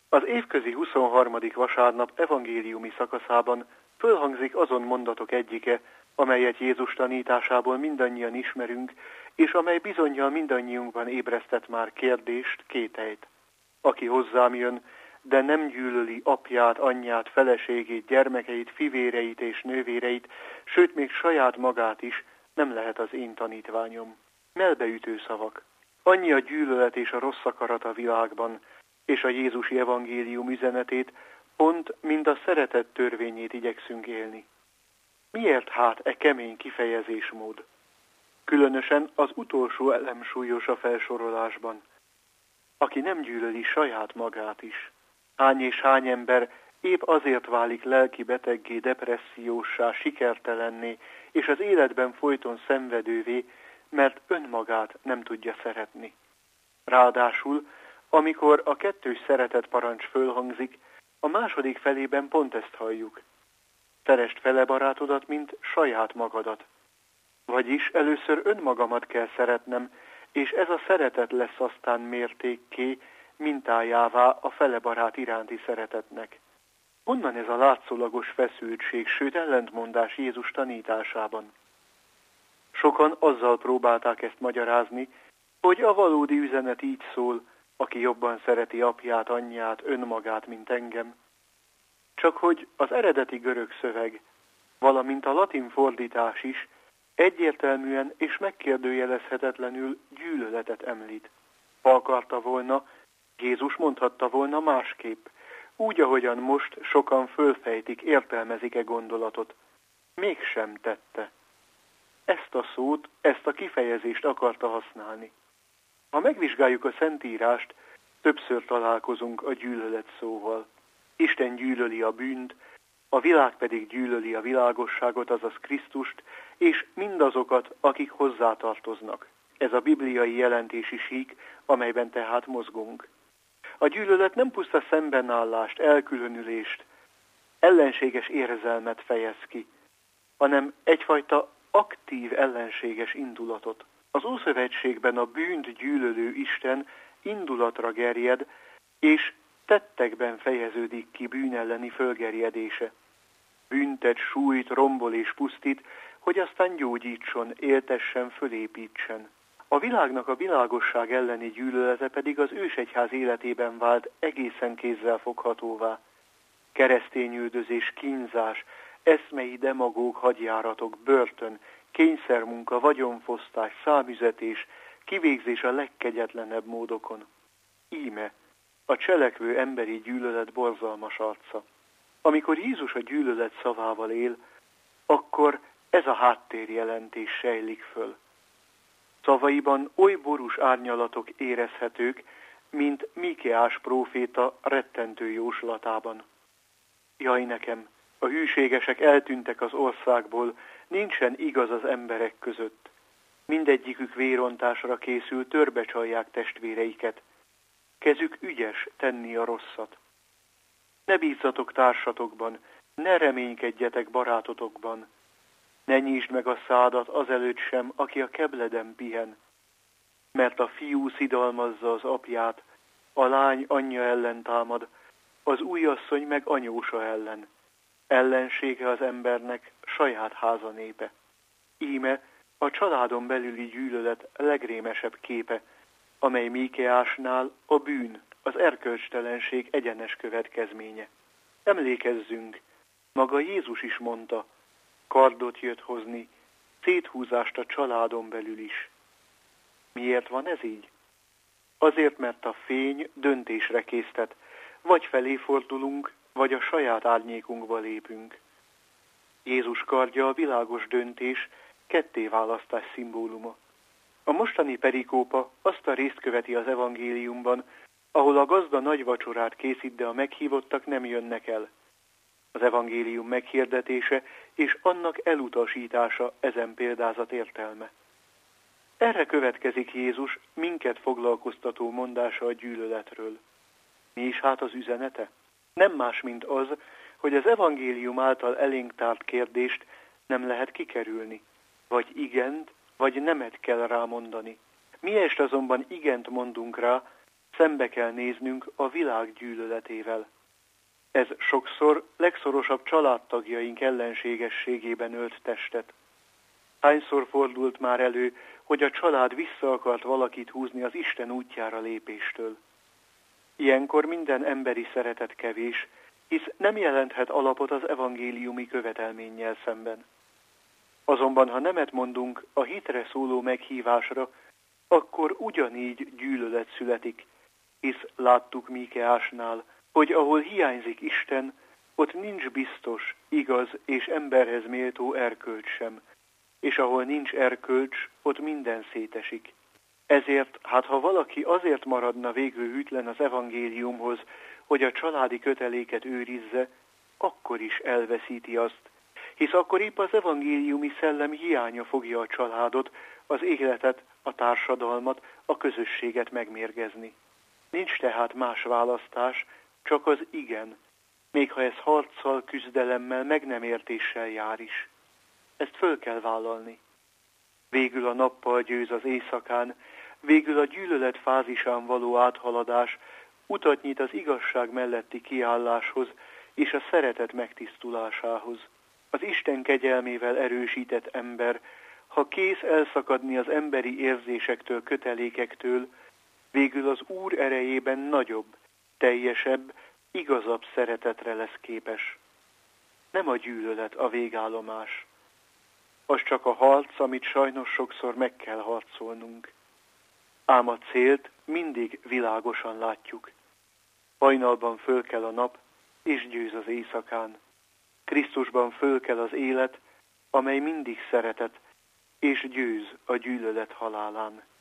Az évközi 23. vasárnap evangéliumi szakaszában fölhangzik azon mondatok egyike, amelyet Jézus tanításából mindannyian ismerünk, és amely bizonnyal mindannyiunkban ébresztett már kérdést, kételyt. Aki hozzám jön, de nem gyűlöli apját, anyját, feleségét, gyermekeit, fivéreit és nővéreit, sőt még saját magát is, nem lehet az én tanítványom. Melbeütő szavak. Annyi a gyűlölet és a rossz akarat a világban, és a Jézusi evangélium üzenetét pont, mint a szeretet törvényét igyekszünk élni. Miért hát e kemény kifejezésmód? Különösen az utolsó elem súlyos a felsorolásban. Aki nem gyűlöli saját magát is. Hány és hány ember épp azért válik lelki beteggé, depresszióssá, sikertelenné, és az életben folyton szenvedővé, mert önmagát nem tudja szeretni. Ráadásul, amikor a kettős szeretetparancs fölhangzik, a második felében pont ezt halljuk. Szeresd fele barátodat, mint saját magadat. Vagyis először önmagamat kell szeretnem, és ez a szeretet lesz aztán mértékké, mintájává a fele barát iránti szeretetnek. Honnan ez a látszólagos feszültség, sőt ellentmondás Jézus tanításában? Sokan azzal próbálták ezt magyarázni, hogy a valódi üzenet így szól, aki jobban szereti apját, anyját, önmagát, mint engem. Csak hogy az eredeti görög szöveg, valamint a latin fordítás is egyértelműen és megkérdőjelezhetetlenül gyűlöletet említ. Ha akarta volna, Jézus mondhatta volna másképp, úgy, ahogyan most sokan fölfejtik, értelmezik-e gondolatot. Mégsem tette. Ezt a szót, ezt a kifejezést akarta használni. Ha megvizsgáljuk a Szentírást, többször találkozunk a gyűlölet szóval. Isten gyűlöli a bűnt, a világ pedig gyűlöli a világosságot, azaz Krisztust, és mindazokat, akik hozzátartoznak. Ez a bibliai jelentési sík, amelyben tehát mozgunk. A gyűlölet nem puszta szembenállást, elkülönülést, ellenséges érzelmet fejez ki, hanem egyfajta aktív ellenséges indulatot. Az Ószövetségben a bűnt gyűlölő Isten indulatra gerjed, és tettekben fejeződik ki bűn elleni fölgerjedése. Büntet, sújt, rombol és pusztít, hogy aztán gyógyítson, éltessen, fölépítsen. A világnak a világosság elleni gyűlölete pedig az ősegyház életében vált egészen kézzelfoghatóvá. Keresztényüldözés, kínzás, eszmei demagóg hadjáratok, börtön, kényszermunka, vagyonfosztás, számüzetés, kivégzés a legkegyetlenebb módokon. Íme a cselekvő emberi gyűlölet borzalmas arca. Amikor Jézus a gyűlölet szavával él, akkor ez a háttérjelentés sejlik föl. Szavaiban oly borús árnyalatok érezhetők, mint Míkeás próféta rettentő jóslatában. Jaj nekem, a hűségesek eltűntek az országból, nincsen igaz az emberek között. Mindegyikük vérontásra készül, törbecsalják testvéreiket. Kezük ügyes tenni a rosszat. Ne bízzatok társatokban, ne reménykedjetek barátotokban. Ne nyisd meg a szádat azelőtt sem, aki a kebleden pihen. Mert a fiú szidalmazza az apját, a lány anyja ellen támad, az újasszony meg anyósa ellen. Ellensége az embernek saját háza népe. Íme a családon belüli gyűlölet legrémesebb képe, amely Míkeásnál a bűn, az erkölcstelenség egyenes következménye. Emlékezzünk, maga Jézus is mondta, kardot jött hozni, széthúzást a családon belül is. Miért van ez így? Azért, mert a fény döntésre késztet, vagy felé fordulunk, vagy a saját árnyékunkba lépünk. Jézus kardja a világos döntés, kettéválasztás szimbóluma. A mostani perikópa azt a részt követi az evangéliumban, ahol a gazda nagy vacsorát készít, de a meghívottak nem jönnek el. Az evangélium meghirdetése és annak elutasítása ezen példázat értelme. Erre következik Jézus minket foglalkoztató mondása a gyűlöletről. Mi is hát az üzenete? Nem más, mint az, hogy az evangélium által elénk tárt kérdést nem lehet kikerülni. Vagy igent, vagy nemet kell rámondani. Miest azonban igent mondunk rá, szembe kell néznünk a világ gyűlöletével. Ez sokszor legszorosabb családtagjaink ellenségességében ölt testet. Hányszor fordult már elő, hogy a család vissza akart valakit húzni az Isten útjára lépéstől. Ilyenkor minden emberi szeretet kevés, hisz nem jelenthet alapot az evangéliumi követelménnyel szemben. Azonban, ha nemet mondunk a hitre szóló meghívásra, akkor ugyanígy gyűlölet születik, hisz láttuk Míkeásnál, hogy ahol hiányzik Isten, ott nincs biztos, igaz és emberhez méltó erkölcs sem, és ahol nincs erkölcs, ott minden szétesik. Ezért, ha valaki azért maradna végül hűtlen az evangéliumhoz, hogy a családi köteléket őrizze, akkor is elveszíti azt, hisz akkor épp az evangéliumi szellem hiánya fogja a családot, az életet, a társadalmat, a közösséget megmérgezni. Nincs tehát más választás, csak az igen, még ha ez harccal, küzdelemmel, meg nem értéssel jár is. Ezt föl kell vállalni. Végül a nappal győz az éjszakán, végül a gyűlölet fázisán való áthaladás utat nyit az igazság melletti kiálláshoz és a szeretet megtisztulásához. Az Isten kegyelmével erősített ember, ha kész elszakadni az emberi érzésektől, kötelékektől, végül az Úr erejében nagyobb, teljesebb, igazabb szeretetre lesz képes. Nem a gyűlölet a végállomás. Az csak a harc, amit sajnos sokszor meg kell harcolnunk. Ám a célt mindig világosan látjuk. Hajnalban fölkel a nap, és győz az éjszakán. Krisztusban fölkel az élet, amely mindig szeretet, és győz a gyűlölet halálán.